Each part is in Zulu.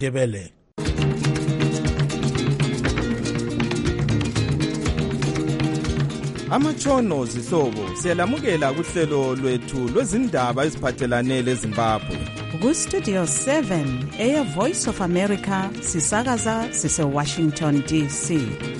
Debele. Amatshono zihlobo siyalamukela kuhlelo lwethu lwezindaba eziphathelane leZimbabwe. Ku-Studio 7 Air Voice of America sisakaza sise-Washington DC.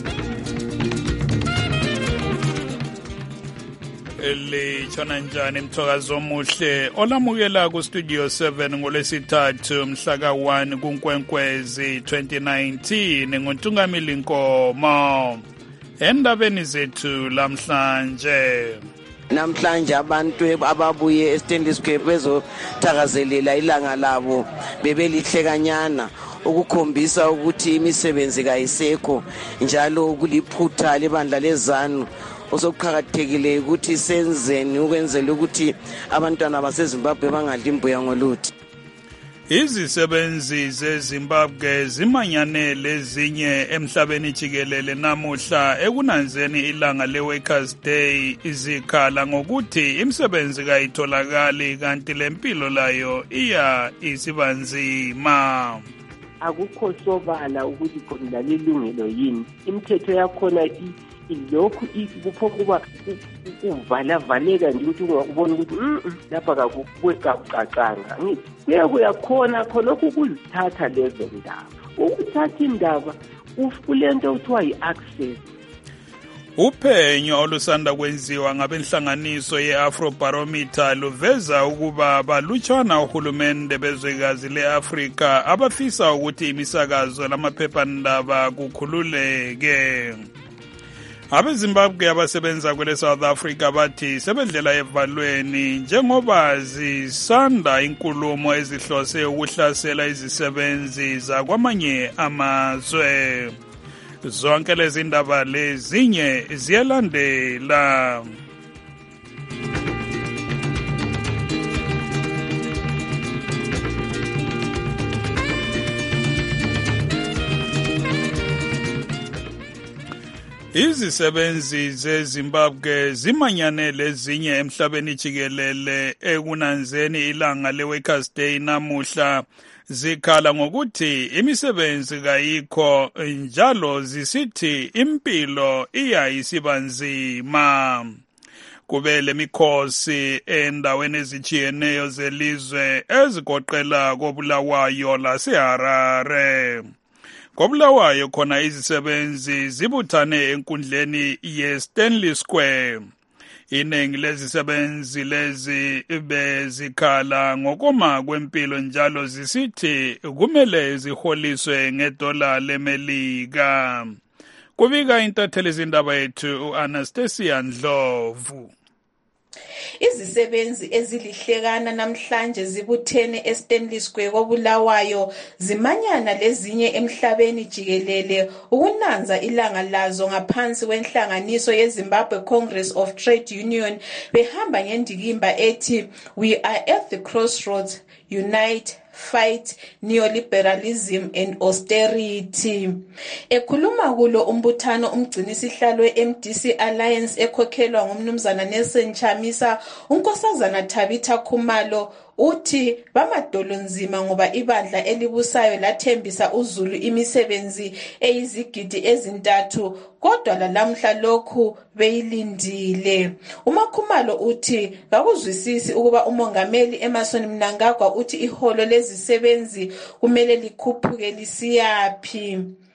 Litshona njani mthokazi omuhle olamukela ku-Studio 7 ngolwesithathu mhla ka-1 kuNkwenkwezi 2019 nguNtungamili Nkomo. Endabeni zethu namhlanje abantu ababuye eStanley Square bezothakazelela ilanga labo bebelihle kanyana ukukhombisa ukuthi imisebenzi kayisekho njalo kuliphutha lebandla leZANU osokuqhakathekile ukuthi senzeni ukwenzela ukuthi abantwana baseZimbabwe bangadli imbuya ngoluthi. Izisebenzi zeZimbabwe zimanyane lezinye emhlabeni jikelele namuhla ekunanzeni ilanga leWorkers Day izikhala ngokuthi imisebenzi kayitholakali kanti lempilo layo iya isibanzima. Akukho sobala ukuthi khona lilungelo yini. Imithetho yakhona lokhu kuphokuba uvalavaleka nje ukuthi ungakubona ukuthi lapha kakucacanga. Kuyakhona khonokho ukuzithatha lezo ndaba. Ukuthatha indaba kulento okuthiwa yi-access. Uphenyo olusanda kwenziwa ngabenhlanganiso ye-Afrobarometer luveza ukuba balutshwana uhulumende bezwekazi le-Afrika abafisa ukuthi imisakazo lamaphephandaba kukhululeke. AbeZimbabwe abasebenza kwele South Africa bathi sebedlela evalweni njengoba zisanda inkulumo ezihlose ukuhlasela izisebenzi zakwamanye amazwe. Zonke lezi ndaba lezinye ziyalandela. Izisebenzi zeZimbabwe zimanyane lezinye emhlabeni jikelele ekunanzeni ilanga leWorkers Day namuhla zikhala ngokuthi imisebenzi kayikho njalo zisithi impilo iya isibanzima. Kube lemikhosi endaweni ezitshiyeneyo zelizwe ezigoqela koBulawayo laseHarare. KoBulawayo khona izisebenzi zibuthane enkundleni yeStanley Square. Iningi lezisebenzi lezi bezikhala ngokoma kwempilo njalo zisithi kumele ziholiswe ngedola leMelika. Kubika intatheli izindaba yethu uAnastasia Ndlovu. Izisebenzi ezilihlekana namhlanje zibuthene eStanley Square koBulawayo zimanyana lezinye emhlabeni jikelele ukunanza ilanga lazo ngaphansi kwenhlanganiso yeZimbabwe Congress of Trade Union behamba ngendikimba ethi "We are at the crossroads, unite, fight neoliberalism and austerity." Ekhuluma kulo umbuthano umgcinisihlalo weMDC Alliance ekhokhelwa ngumnumzana Nelson Chamisa, unkosazana Tabitha Khumalo uthi bamadolo nzima ngoba ibandla elibusayo lathembisa uZulu imisebenzi eyizigidi ezintathu kodwa lalamhla lokhu beyilindile. uMakhumalo uthi kakuzwisisi ukuba umongameli Emmerson Mnangagwa uthi iholo lezisebenzi kumele likhuphuke lisiyaphi.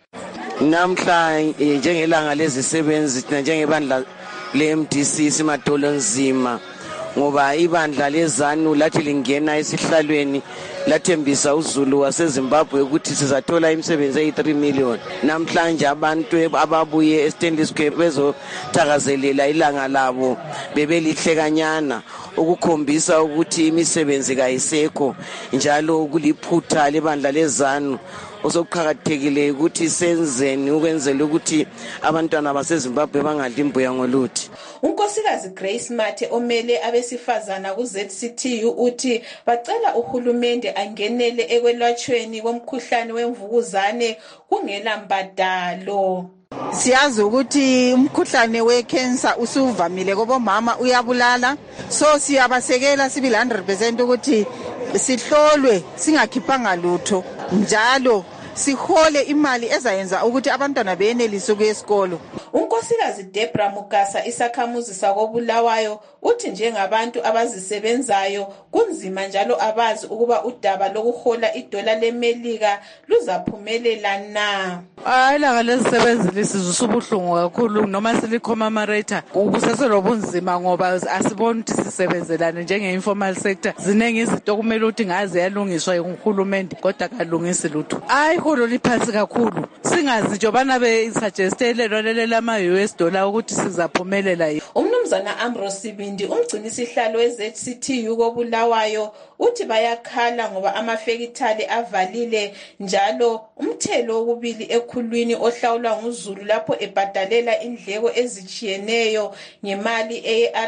Namhla njengelanga lezisebenzi njengebandla leMDC simadolo nzima ngoba ibandla leZANU lathi lingena esihlalweni lathembisa uZulu waseZimbabwe ukuthi sizathola imisebenzi eyi3 million. Namhlanje abantu ababuye eStanley Square bezothakazelela ilanga labo bebelihle kanyana ukukhombisa ukuthi imisebenzi kayisekho njalo kuliphutha lebandla leZANU osokuqhakathekile ukuthi senzeni ukwenzela ukuthi abantwana baseZimbabwe bangadli imbuya ngoluthi. Unkosikazi Grace Mathe omele abesifazana kuZCTU uthi bacela uhulumende angenele ekwelatshweni komkhuhlane wemvukuzane kungela mbadalo. Siyazi ukuthi umkhuhlane wecancer usuvamile kubomama uyabulala, so siyabasekela sibili 100% ukuthi sihlolwe singakhiphanga lutho njalo sihole imali ezayenza ukuthi abantwana benelise ukuya esikolo. Unkosikazi Debra Mugasa isakhamuzi sakoBulawayo uthi njengabantu abazisebenzayo kunzima njalo abazi ukuba udaba lokuhola idola leMelika luzaphumelela na. Ilanga lezisebenzi lisizwe ubuhlungu kakhulu noma silicommemorate kuseselobunzima ngoba asiboni ukuthi sisebenzelane njenge-informal sector. Zinengi izinto okumele ukuthi ngazi yalungiswa nguhulumende kodwa kalungisi lutho. Iholo liphansi kakhulu singazi njobana be-suggestelelwa lama-US dollar ukuthi sizaphumelela. Umnumzana Ambrose Sibindi umgcini sihlalo we-ZCTU koBulawayo uthi bayakhala ngoba amafekithali avalile njalo umthelo wokubili ekhulwini ohlawulwa nguZulu lapho ebhadalela indleko ezichiyeneyo ngemali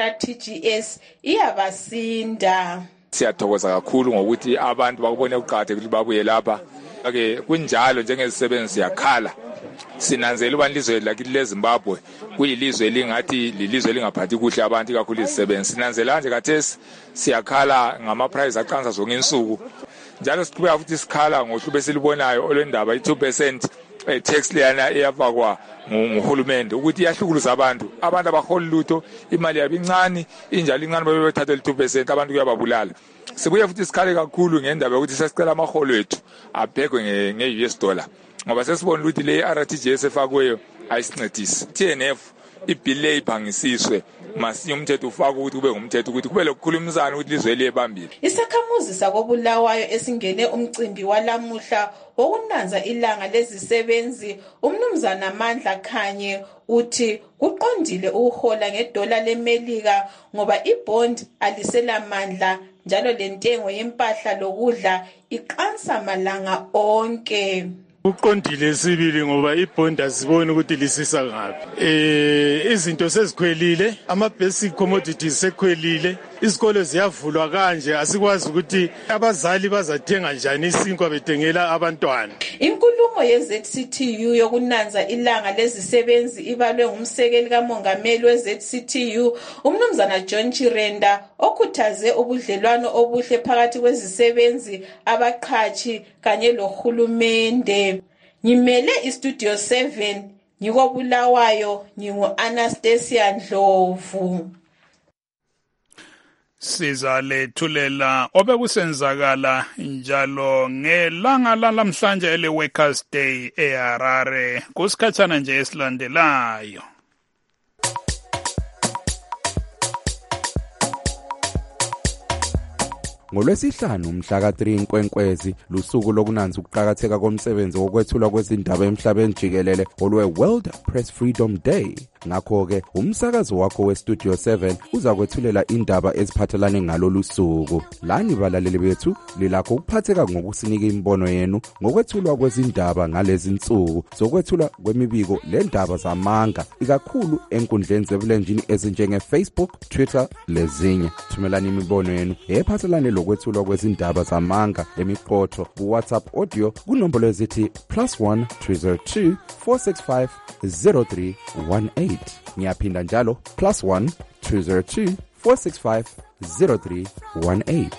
eye-RTGS iyabasinda. Siyathokoza kakhulu ngokuthi abantu bakubone ukuqakathekile ukuthi babuye lapha. Kunjalo njengezisebenzi siyakhala. Sinanzela ubani ilizwe lakithi leZimbabwe kuyilizwe elingathi lilizwe lingaphathi kuhle abantu kakhulu izisebenzi. Sinanzela nje kathesi siyakhala ngama-price aqansa zonke insuku. Njalo siqhubeka futhi sikhala ngohlubo esilibonayo olwendaba i-2% tax leyana eyafakwa nguhulumende ukuthi iyahlukuluza abantu abaholi lutho imali yabo incane injalo incane bebethatha le-2% abantu kuyababulala. Sibuye futhi sikhale kakhulu ngendaba yokuthi sesicela amaholo ethu abhekwe nge-US dollar ngoba sesibona ukuthi le RTGS efakweyo ayisincedisi. TNF ibhili le ibhangisiswe masiye umthetho ufaka ukuthi kube ngumthetho ukuthi kube lokukhulumisana ukuthi lizwe liyebambile. Isakhamuzi sakoBulawayo esingene umcimbi walamuhla wokunanza ilanga lezisebenzi umnumzana Mandla Khanye uthi kuqondile ukuhola ngedola leMelika ngoba ibond alisela mandla njalo lentengo yempahla lokudla iqansa malanga onke. Uqondile sibili ngoba ibond asiboni ukuthi lisisa ngaphi. Izinto sezikhwelile, ama-basic commodities sekhwelile, izikolo ziyavulwa kanje asikwazi ukuthi abazali bazathenga njani isinkwa betengela abantwana. Inkulumo ye-ZCTU yokunanza ilanga lezisebenzi ibalwe ngumsekeli kamongameli we-ZCTU umnumzana John Chirenda okhuthaze ubudlelwano obuhle phakathi kwezisebenzi abaqhatshi kanye lohulumende. Ngimele iStudio 7 ngikoBulawayo ngingu-Anastasia Ndlovu. Sizalethulela obekusenzakala njalo ngelanga lamhlanje ele-Workers' Day eHarare kusikhathana nje esilandelayo. NgoLwesihlanu mhla ka-3 Nkwenkwezi lusuku lokunanza ukuqhakatheka komsebenzi wokwethulwa kwezindaba emhlabeni jikelele olwe-World Press Freedom Day. Ngakho-ke umsakazo wakho weStudio 7 uzakwethulela indaba eziphathelane ngalolu suku. Lani balaleli bethu lilakho ukuphatheka ngokusinika imbono yenu ngokwethulwa kwezindaba ngalezi nsuku zokwethulwa kwemibiko lendaba zamanga ikakhulu enkundleni zebulenjini ezinjenge-Facebook, Twitter lezinye. Thumelani imibono yenu ephathelane lokwethulwa kwezindaba zamanga emiqotho ku-WhatsApp audio kunombolo ezithi +1 302 465 0318. Ngiyaphinda njalo +1 202 465 0318.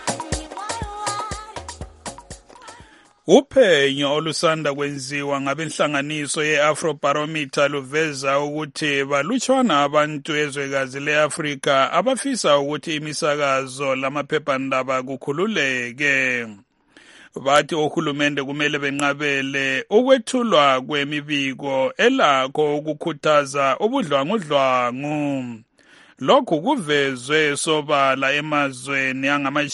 Uphenyo olusanda kwenziwa ngabenhlanganiso ye-Afrobarometer luveza ukuthi balutshwana abantu ezwekazi le-Afrika abafisa ukuthi imisakazo lamaphephandaba kukhululeke. Bathi ohulumende kumele benqabele ukwethulwa kwemibiko elakho ukukhuthaza ubudlwangudlwangu. Lokhu kuvezwe sobala emazweni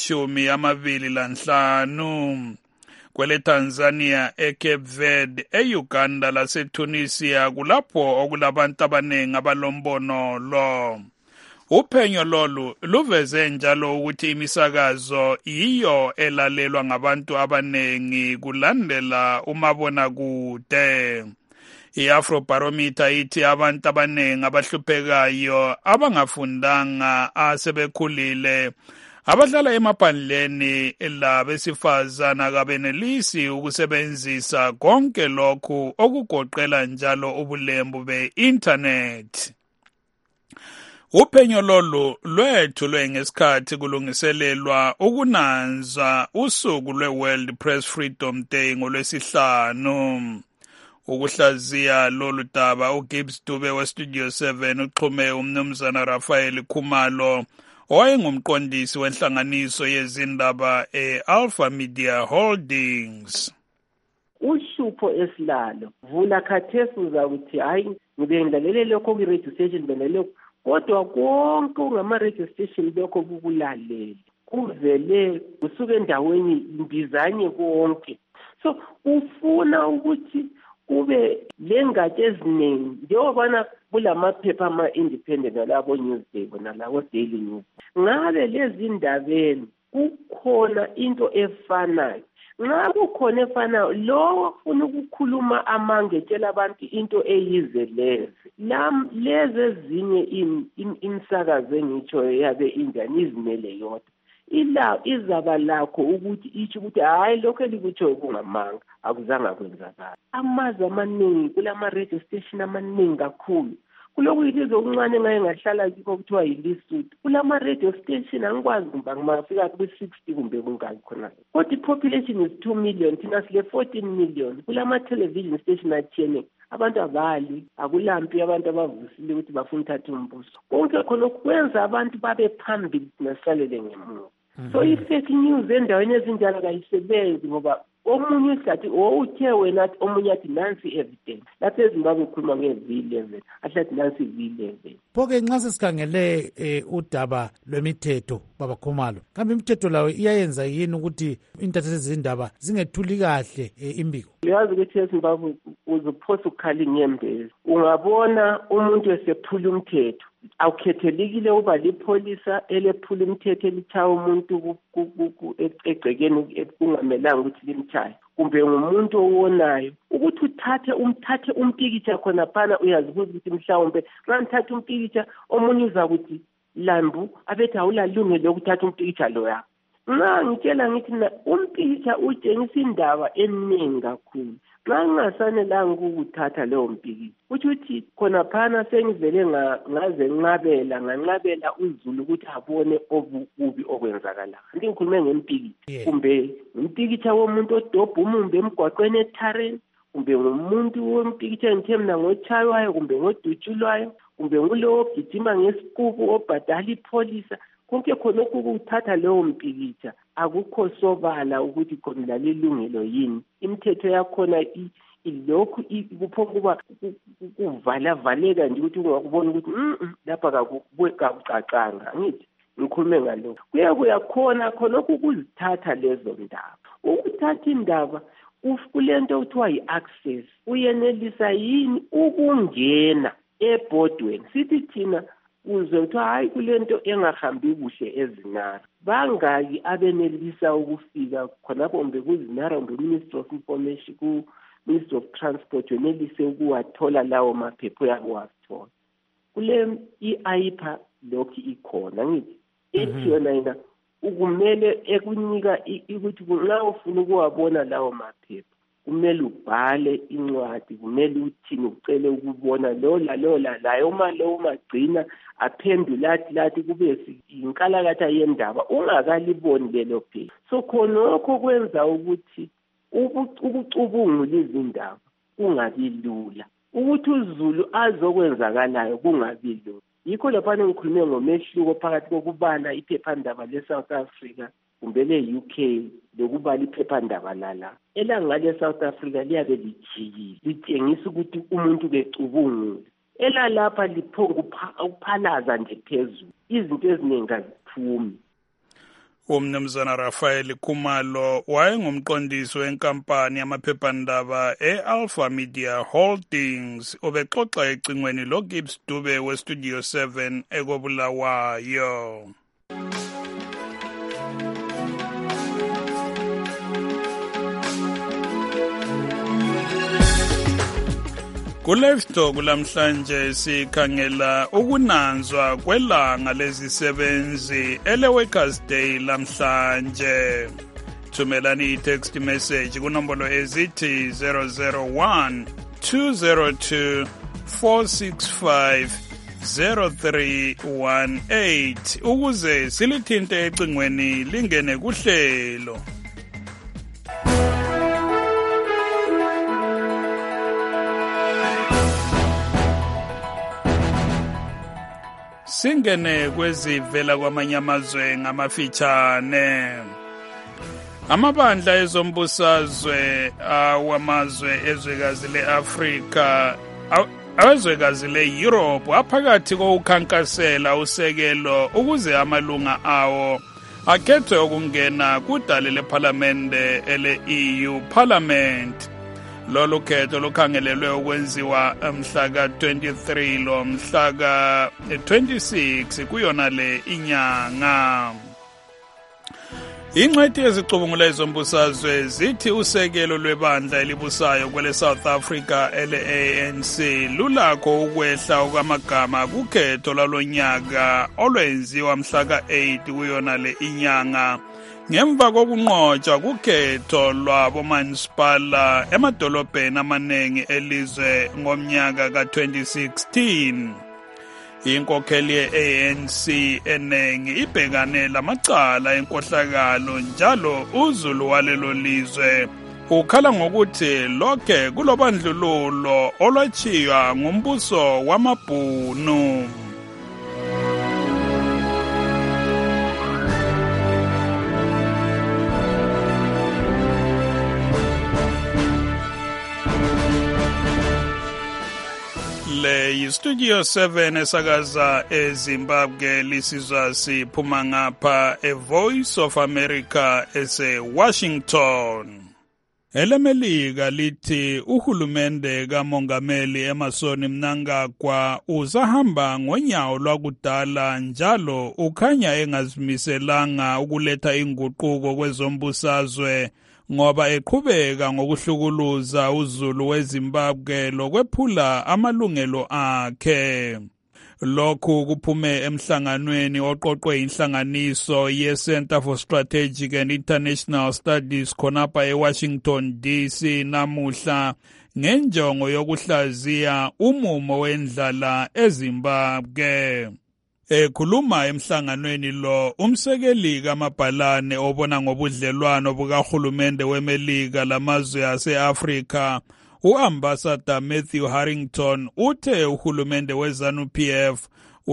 angama-25 kwele Tanzania, eCape Verde, eUganda laseTunisia kulapho okulabantu abaningi abalombono lo. Uphenyo lolu luveze njalo ukuthi imisakazo iyo elalelwa ngabantu abaningi kulandela umabonakude. I-Afrobarometer ithi abantu abaningi abahluphekayo abangafundanga asebekhulile abahlala emaphandleni labesifazana akabenelisi ukusebenzisa konke lokhu okugoqela njalo ubulembu be-internet. Uphenyo lolu lwethulwe ngesikhathi kulungiselelwa ukunanza usuku lwe-World Press Freedom Day ngolwesihlanu. Ukuhlaziya lolu daba uGibbs Dube weStudio 7 uxhume umnumzana Raphael Khumalo owayengumqondisi wenhlanganiso yezindaba e-Alpha Media Holdings. Uhlupho esilalo vula khathesi uzakuthi hayi ngibe ngilalele lokho ku-radio station benelokho kodwa konke ungama-radio station lokho kukulalele kuvele kusuke endaweni imbizanye konke. So ufuna ukuthi kube lengatsha eziningi njengobana kulamaphepha ama-independent nalabo newspaper nalabo daily news. Ngabe lezi ndabeni kukhona into efanayo. Ngabe kukhona efanayo lo ufuna ukukhuluma amanga etshela abantu into eyize lezi ezinye imsakazo engitsho yabe injani izimele yodwa izaba lakho ukuthi itsho ukuthi hayi lokho elikutsho kungamanga akuzange kwenzakala. Amazwi amaningi kulama-radio station amaningi kakhulu kulokuyilizwe okuncane ngaye ngahlala kikho kuthiwa yiLesotho kulama-radio station angikwazi kumba ngimafika kwi-60 kumbe kungaki khona kodwa i-population is 2 million thina sile 14 million kulama-television station athiyene abantu abali akulampi abantu abavusile ukuthi bafuna uthatha umbuso konke khona kwenza abantu babe phambili nasalele ngemuva. So i-fake news endaweni ezinjalo kayisebenzi ngoba omunye uhlathi uthe wena omunye athi nansi evidence lapho eZimbabwe ukhuluma nge-V11 ahlathi nansi V11. Phoke nxa sesikhangele udaba lwemithetho baba Khumalo kambe imithetho lawo iyayenza yini ukuthi intatheli zezindaba zingethuli kahle imbiko? Uyazi ukuthi eZimbabwe uzuphosa ukukhala inyembezi ungabona umuntu esephula umthetho awukhethelekile uba lipholisa elephula umthetho elithaya umuntu egcekeni kungamelanga ukuthi limthaye kumbe ngumuntu owonayo ukuthi uthathe umpikitsha khona phana uyazibuza ukuthi mhlawumbe nxa ngithatha umpikitsha omunye uzakuthi lambu abethi awulalungelo lokuthatha umpikitsha loya. Nxa ngitshela ngithi umpikitsha utshengisa indaba eningi kakhulu nxa ngingasanelanga ukuthatha leyo mpikitsha ukuthi khona phana sengivele ngaze nganqabela uZulu ukuthi abone obubi okwenzakalayo. Ngikhulume ngempikitsha kumbe umpikitsha womuntu odobha umumbe emgwaqweni eTareni kumbe ngumuntu wompikitsha ngithe mina ngochaywayo kumbe ngodutshulwayo kumbe ngulowo ogijima ngesikubu obhadala ipholisa konke khona ukuthatha leyo mpikitsha akukho sobala ukuthi khona lalilungelo yini. Imithetho yakhona ilokhu kuphokuba kuvaleka nje ukuthi ungakubona ukuthi lapha kakucacanga ngithi ngikhulume ngalokho kuyakhona khonokho ukuzithatha lezo ndaba ukuthatha indaba kulento okuthiwa yi-access uyenelisa yini ukungena ebhodweni sithi thina uzwe kuthiwa hayi kulento engahambi kuhle eZinara bangaki abenelisa ukufika khonapho kumbe kuZinara kumbe Ministry of Information ku-Ministry of Transport wenelise ukuwathola lawo maphepha uyakuwathola kule i-AIPA lokhu ikhona ngithi ithi yona ukumele ekunika ukuthi nxa ufuna ukuwabona lawo maphepha kumele ubhale incwadi kumele uthini ucele ukubona layo uma lo magcina aphendula lathi kube inkalakatha yendaba ungakaliboni lelo phepha. So khonokho kwenza ukuthi ukucubungula izindaba kungabi lula ukuthi uZulu azokwenzakalayo kungabi lula. Yikho lapha ngikhulume ngomehluko phakathi kokubala iphephandaba le-South Africa kumbe le-UK lokubala iphephandaba lala. Elanga le-South Africa liyabe lijikile litshengisa ukuthi umuntu becubungula. Elalapha liphonga ukuphalaza nje phezulu izinto eziningi aziphumi. Umnumzana Raphael Khumalo wayengumqondisi wenkampani yamaphephandaba e-Alpha Media Holdings obexoxa ecingweni loGibbs Dube weStudio 7 ekobulawayo. Kulefto kulamhlanje sikhangela ukunanzwa kwelanga lezisebenzi ele-Workers Day lamhlanje. Thumelani i-text message kunombolo ezithi 001 202 465 0318 ukuze silithinte ecingweni lingene kuhlelo. Singene kwezivela kwamanye amazwe ngamafitshane. Amabandla ezombusazwe awamazwe ezwekazi le-Afrika awezwekazi le-Europe aphakathi kokukhankasela usekelo ukuze amalunga awo akhethwe ukungena kudale lephalamende ele-EU Parliament. Lolu khetho lukhangelelwe ukwenziwa mhla ka-23 lo mhla ka-26 kuyona le inyanga. Ingcwethi ezicubungula ezombusazwe zithi usekelo lwebandla elibusayo kwele South Africa ele-ANC lulakho ukwehla okwamagama kukhetho lalonyaka olwenziwa mhla ka-8 kuyona le inyanga ngemva kokunqotshwa kukhetho lwabomasipala emadolobheni amanengi elizwe ngomnyaka ka-2016. Inkokheli ye-ANC enengi ibhekane lamacala enkohlakalo njalo uzulu walelo lizwe ukhala ngokuthi lokhe kulobandlululo olwatshiywa ngumbuso wamabhunu. Le yistudio 7 esakaza eZimbabwe lisizwa siphuma ngapha eVoice of America ese-Washington. EleMelika lithi uhulumende kamongameli Emmerson Mnangagwa uzahamba ngonyawo lwakudala njalo ukhanya engazimiselanga ukuletha inguquko kwezombusazwe ngoba eqhubeka ngokuhlukuluza uzulu weZimbabwe lokwephula amalungelo akhe. Lokhu kuphume emhlanganweni oqoqwe inhlanganiso ye-Center for Strategic and International Studies khonapha eWashington DC namuhla ngenjongo yokuhlaziya umumo wendlala eZimbabwe. Ekhuluma emhlanganweni lo umsekeli kaMabhalane obona ngobudlelwano bukahulumende weMelika lamazwe ase-Afrika uAmbassador Matthew Harrington uthe uhulumende weZANU-PF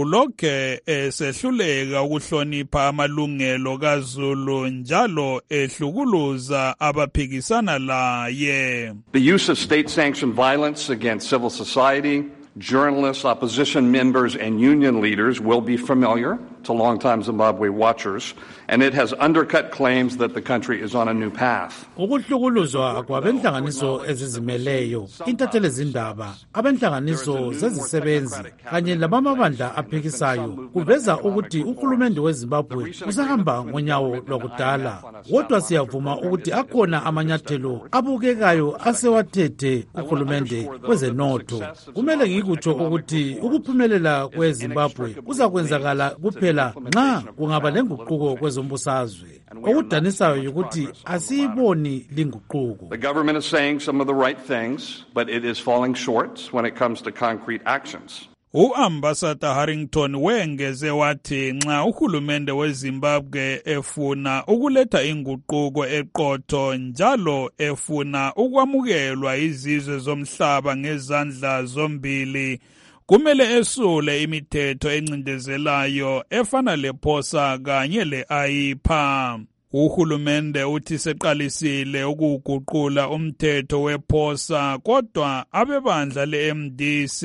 ulokhe esehluleka ukuhlonipha amalungelo kaZulu njalo ehlukuluza abaphikisana laye. The use of state-sanctioned violence against civil society, journalists, opposition members, and union leaders will be familiar to longtime Zimbabwe watchers, and it has undercut claims that the country is on a new path. Ukuhlukuluzwa kwabenhlanganiso ezizimeleyo, intatheli zindaba, abenhlanganiso zezisebenzi kanye labamabandla aphikisayo kuveza ukuthi uhulumende weZimbabwe usahamba ngonyawo lwakudala. Kodwa siyavuma ukuthi akhona amanyathelo abukekayo asewathethe uhulumende wezenotho. Kumele ngikutsho ukuthi ukuphumelela kweZimbabwe kuzakwenzakala kuphela nxa kungaba lenguquko kwezombusazwe. Okudanisayo ukuthi asiyiboni linguquko. The government is saying some of the right things, but it is falling short when it comes to concrete actions. Uambassador Harrington wengeze wathi nxa uhulumende weZimbabwe efuna ukuletha inguquko eqotho njalo efuna ukwamukelwa izizwe zomhlaba ngezandla zombili kumele esule imithetho encindezelayo efana lePhosa kanye le-AIPA. Uhulumende uthi seqalisile ukuguqula umthetho wePhosa kodwa abebandla leMDC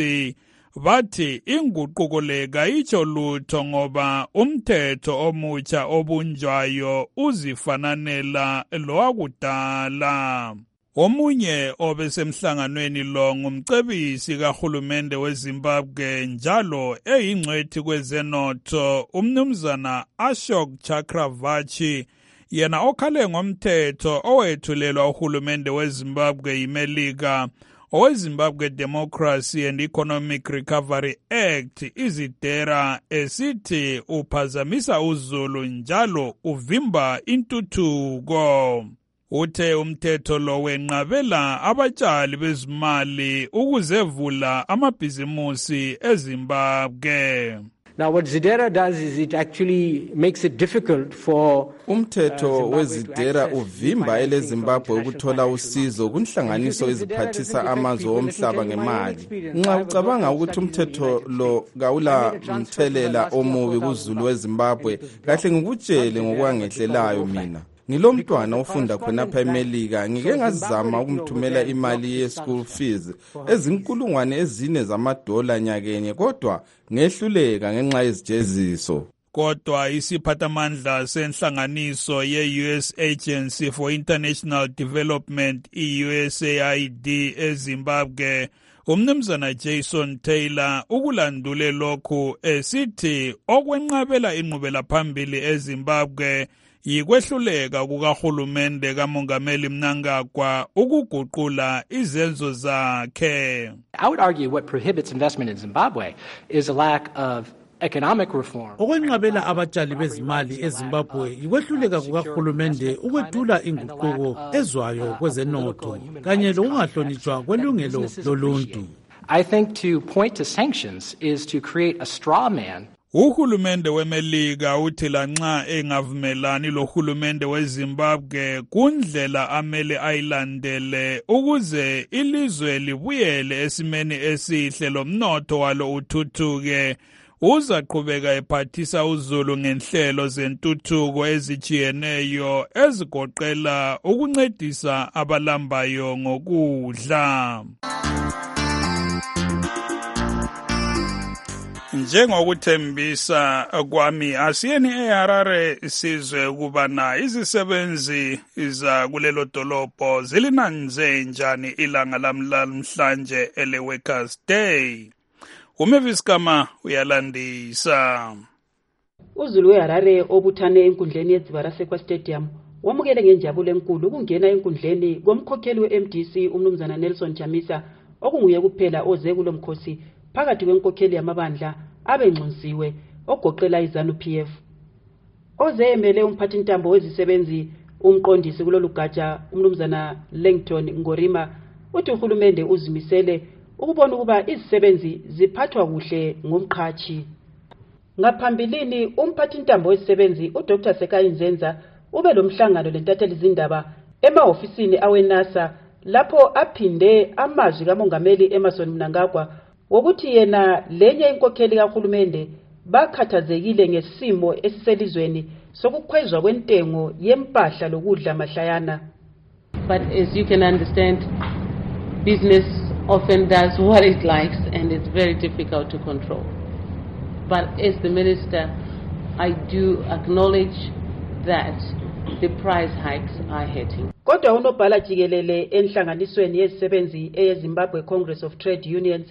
bathi inguquko le kayitsho lutho ngoba umthetho omutsha obunjwayo uzifananela lowakudala. Omunye obesemhlanganweni lo ngumcebisi kahulumende weZimbabwe njalo eyingcwethi kwezenotho umnumzana Ashok Chakravarty yena okhale ngomthetho owethulelwa uhulumende weZimbabwe yiMelika oweZimbabwe Democracy and Economic Recovery Act izidera esithi uphazamisa uzulu njalo uvimba intuthuko. Uthe umthetho lo wenqabela abatshali bezimali ukuzevula amabhizimusi eZimbabwe. Now what ZEDERA does is it actually makes it difficult for umthetho weZEDERA uvimba eleZimbabwe ukuthola usizo kunhlanganiso eziphathisa amazwe omhlaba ngemali. Nxa ucabanga ukuthi umthetho lo kawula mthelela omubi kuZulu weZimbabwe, kahle ngikutshele ngokwangehlelayo mina. Ngilomntwana ofunda khonapha eMelika, ngike ngazama ukumthumela imali ye-school fees ezinkulungwane ezine zamadola nyakenye, kodwa ngehluleka ngenxa yezijeziso. Kodwa isiphathamandla senhlanganiso ye-US Agency for International Development, USAID eZimbabwe, umnumzana Jason Taylor ukulandule lokhu esithi okwenqabela inqubela phambili eZimbabwe yikwehluleka kukahulumende kaMongameli Mnangagwa ukuguqula izenzo zakhe. I would argue what prohibits investment in Zimbabwe is a lack of economic reform. Okwenqabela abatshali bezimali eZimbabwe yikwehluleka kukahulumende ukwethula inguquko ezwayo kwezenotho kanye lokungahlonitshwa kwelungelo loluntu. I think to point to sanctions is to create a straw man. Uhulumende weMelika uthi lanxa engavumelani lohulumende weZimbabwe kundlela amele ayilandele ukuze ilizwe libuyele esimeni esihle lomnotho walo uthuthuke, uzaqhubeka ephathisa uZulu ngenhlelo zentuthuko ezijiyeneyo ezigoqela ukuncedisa abalambayo ngokudla. Njengokuthembisa kwami asiyeni eHarare sizwe ukubana izisebenzi kulelo dolobho zilinanze njani ilanga lamhlanje ele-Workers' Day. Umavis Kama uyalandisa. uZulu weHarare obuthane enkundleni yeDzibarase Stadium wamukele ngenjabulo enkulu ukungena enkundleni komkhokheli we-MDC umnumzana Nelson Chamisa okunguye kuphela oze kulomkhosi phakathi kwenkokheli yamabandla abengcunsiwe ogoqela iZANU-PF. Oze emele umphathintambo wezisebenzi umqondisi kulolu gatsha umnumzana Langton Ngorima uthi uhulumende uzimisele ukubona ukuba izisebenzi ziphathwa kuhle ngumqhashi. Ngaphambilini umphathintambo wezisebenzi uDr Sekai Nzenza ube lomhlangano lentatheli izindaba emahofisini aweNASA lapho aphinde amazwi kaMongameli Emmerson Mnangagwa wokuthi yena lenye inkokheli kahulumende bakhathazekile ngesimo esiselizweni sokukhwezwa kwentengo yempahla lokudla mahlayana. But as you can understand, business often does what it likes and it's very difficult to control. But as the minister, I do acknowledge that the price hikes are hitting. Kodwa unobhala jikelele enhlanganisweni yezisebenzi eyeZimbabwe Congress of Trade Unions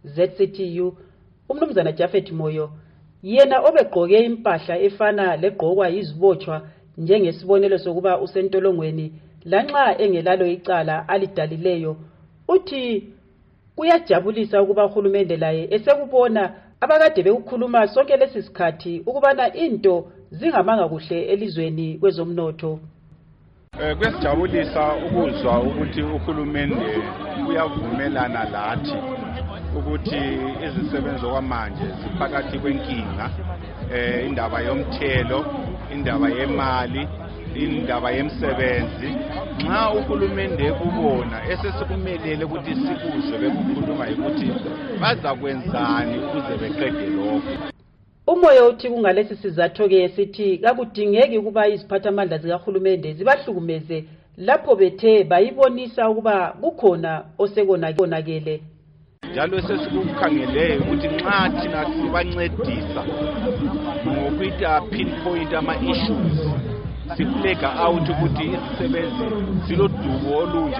ZCTU umnumzana Jafet Moyo yena obegqoke impahla efana legqokwa yizibotshwa njengesibonelo sokuba usentolongweni lanxa engelalo icala alidalileyo, uthi kuyajabulisa ukuba uhulumende laye esekubona abakade bekukhuluma sonke lesisikhathi ukubana into zingamanga kuhle elizweni kwezomnotho. Kuyasijabulisa ukuzwa ukuthi uhulumende uyavumelana lathi ukuthi izisebenzi okwamanje ziphakathi kwenkinga, indaba yomthelo, indaba yemali, indaba yemsebenzi. Nxa uhulumende kubona esesikumelele ukuthi sikuzwe bekukhuluma ukuthi bazakwenzani ukuze beqede lokho. Umoya uthi kungalesi sizathu ke sithi kakudingeki ukuba iziphathamandla zikahulumende zibahlukumeze lapho bethe bayibonisa ukuba kukhona osekonakele. Njalo sesikukhangele ukuthi nxa thina sibancedisa ngokuthi pinpoint ama-issues, siflega out ukuthi izisebenzi zilodubo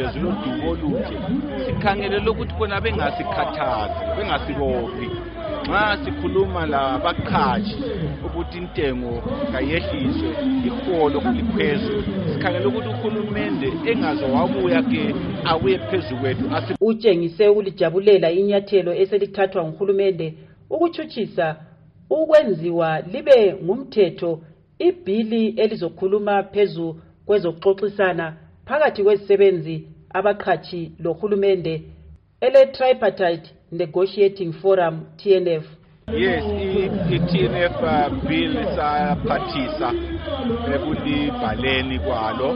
olunje, sikhangelele ukuthi kona bengasikhathazi, bengasibophi. Nxa sikhuluma labaqhashi ukuthi intengo kayehliswe, iholo liphezulu, sikhangele ukuthi uhulumende engazowabuya ke abuye phezulu kwethu. Utshengise ukulijabulela inyathelo eselithathwa nguhulumende ukuchuchisa ukwenziwa libe ngumthetho ibhili elizokhuluma phezu kwezokuxoxisana phakathi kwezisebenzi abaqhatshi lohulumende ele-Tripartite Negotiating Forum TNF. Yes, i-TNF bill saphathisa ekulibhaleni kwalo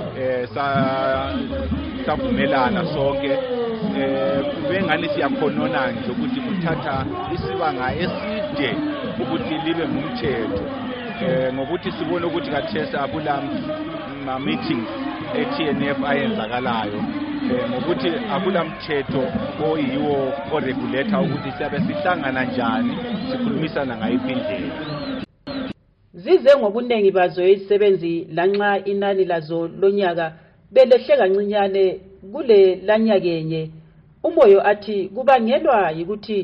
savumelana sonke bengani siyakhonona nje ukuthi kuthatha isibanga eside ukuthi libe ngumthetho ngokuthi sibone ukuthi kathesa akula meetings e-TNF ayenzakalayo ngokuthi akula mthetho oyiwo oregulator ukuthi siyabe sihlangana njani sikhulumisana ngayiphi indlela. Zize ngobuningi bazo izisebenzi lanxa inani lazo lonyaka belehle kancinyane kule lanyakenye. Umoyo athi kubangelwa yikuthi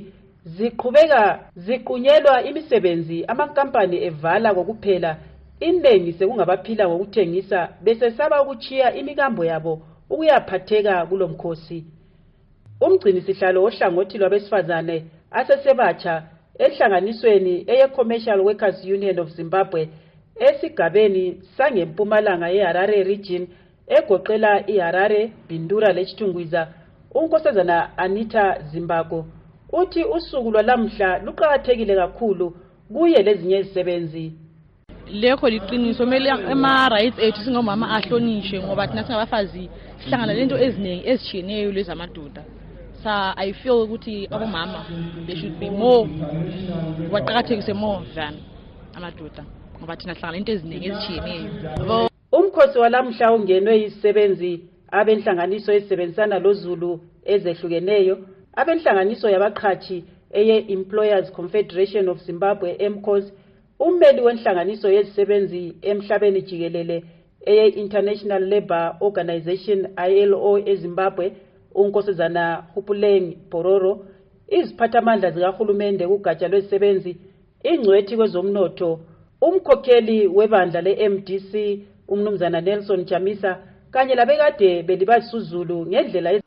ziqunyelwa imisebenzi amankampani evala kokuphela iningi sekungabaphila ngokuthengisa bese saba ukuchiya imikambo yabo ukuyaphatheka kulomkhosi. Umgcini sihlalo ohlangothi lwabesifazane asesebatsha ehlanganisweni eye-Commercial Workers Union of Zimbabwe esigabeni sangempumalanga yeHarare region egoqela iHarare, Bindura lechitungwiza, unkosazana Anita Zimbako uthi usuku lwalamhla luqhakathekile kakhulu kuye lezinye izisebenzi. Lekho liqiniso kumele ama-rights ethu singomama ahlonishe ngoba thina singabafazi sihlangana lento eziningi ezishiyeneyo lezamadoda. I feel ukuthi abomama they should be more waqhakathekise more than amadoda ngoba thina sihlangana lento eziningi ezishiyeneyo. Umkhosi walamhla ungenwe izisebenzi abenhlanganiso ezisebenzisana loZulu ezehlukeneyo, abenhlanganiso yabaqhatshi eye-Employers Confederation of Zimbabwe EMCOS, ummeli wenhlanganiso yezisebenzi emhlabeni jikelele eye-International Labour Organization ILO eZimbabwe, unkosazana Hupuleng Pororo, iziphathamandla zikahulumende kugatsha lwezisebenzi, ingcwethi kwezomnotho, umkhokheli webandla le-MDC umnumzana Nelson Chamisa kanye labekade belibasuzulu ngendlela.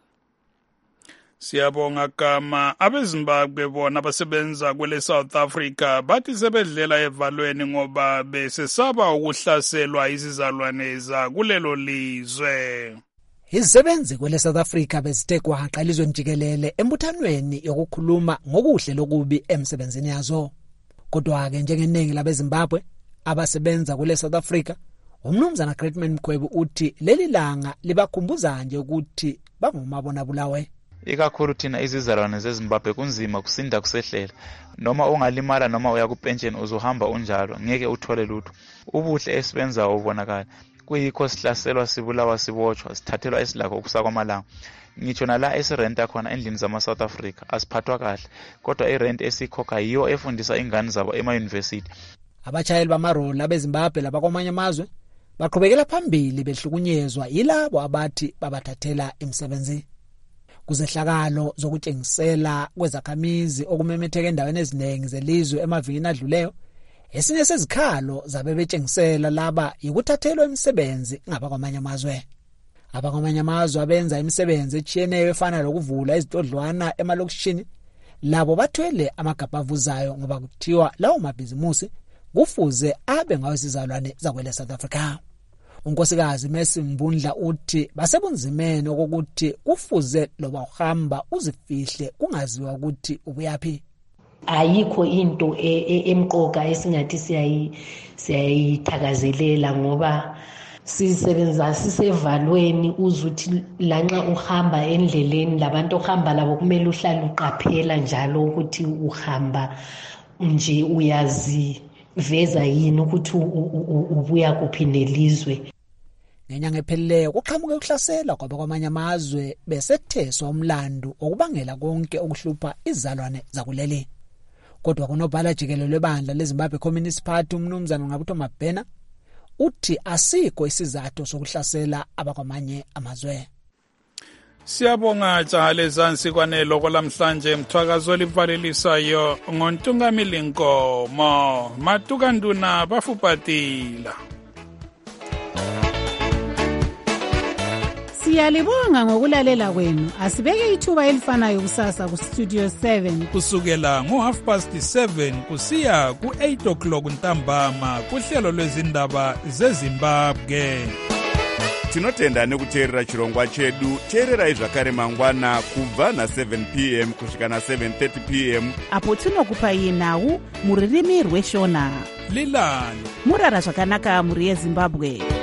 Siyabonga Gama. Abezimbabwe bona abasebenza kwele South Africa bathi sebedlela evalweni ngoba besesaba ukuhlaselwa izizalwane kulelo lizwe. Izisebenzi kwele South Africa bezitekwa elizweni jikelele embuthanweni yokukhuluma ngokuhle lokubi emsebenzini yazo. Kodwa ke njengeningi labezimbabwe abasebenza kwele South Africa, umnumzana Greatman Mkhwebu uthi leli langa libakhumbuza nje ukuthi bangumabona bulawe. Ikakhulu thina izizalwane zeZimbabwe kunzima kusinda kusehlela, noma ungalimala noma uya kupension uzohamba unjalo ngeke uthole lutho. Ubuhle esibenza ubonakala, kuyikho sihlaselwa sibulawa sibotshwa sithathelwa esilakho ukusakwamalanga. Ngitsho nala esirenta khona endlini zama South Africa asiphathwa kahle, kodwa irent esikhokha yiyo efundisa ingane zabo ema-university. Abachayeli bamaroli abeZimbabwe labakwamanye amazwe baqhubekela phambili behlukunyezwa yilabo abathi babathathela imisebenzi. Kuzehlakalo zokutshengisela kwezakhamizi okumemetheka endaweni eziningi zelizwe emavikini adluleyo, esinye sezikhalo zabebetshengisela laba yikuthathelwa imisebenzi ngabakwamanye amazwe. Abakwamanye amazwe abenza imisebenzi etshiyeneyo efana lokuvula izitodlwana emalokishini, labo bathwele amagabha avuzayo ngoba kuthiwa lawo mabhizimusi kufuze abe ngawesizalwane zakwele South Africa. Unkosikazi Messi Mbundla uthi basebunzimeni okokuthi kufuze loba uhamba uzifihle kungaziwa ukuthi ubuyapi. Ayikho into emqoka esingathi siyayithakazelela ngoba sisebenza sisevalweni, uzuthi lanxa uhamba endleleni labantu ohamba labo kumele uhlale uqaphela njalo ukuthi uhamba nje uyazi veza yini ukuthi ubuya kuphi nelizwe. Ngenyanga ephelileyo kuqhamuke ukuhlasela kwabakwamanye amazwe besetheswa umlando okubangela konke okuhlupha izizalwane zakuleli. Kodwa kunobhala jikelele lebandla leZimbabwe Communist Party umnumzana Ngabutho Mabhena uthi asikho isizathu sokuhlasela abakwamanye amazwe. Siyabonga Jahale Zansi kwanelo kolamhlanje mthwakazo livalelisayo ngontungamili Nkomo Matukanduna bafupatila. Siyalibonga ngokulalela kwenu. Asibeke ithuba elifanayo kusasa ku Studio 7 kusukela ngo7:30 kusiya ku8 o'clock ntambama kuhlelo lwezindaba zeZimbabwe. tinotenda nekuteerera chirongwa chedu. Teererai zvakare mangwana kubva na7 p.m. kusvika na7:30 p.m. apo tinokupai nhau muririmi rweshona. Lilani murara zvakanaka muri yeZimbabwe.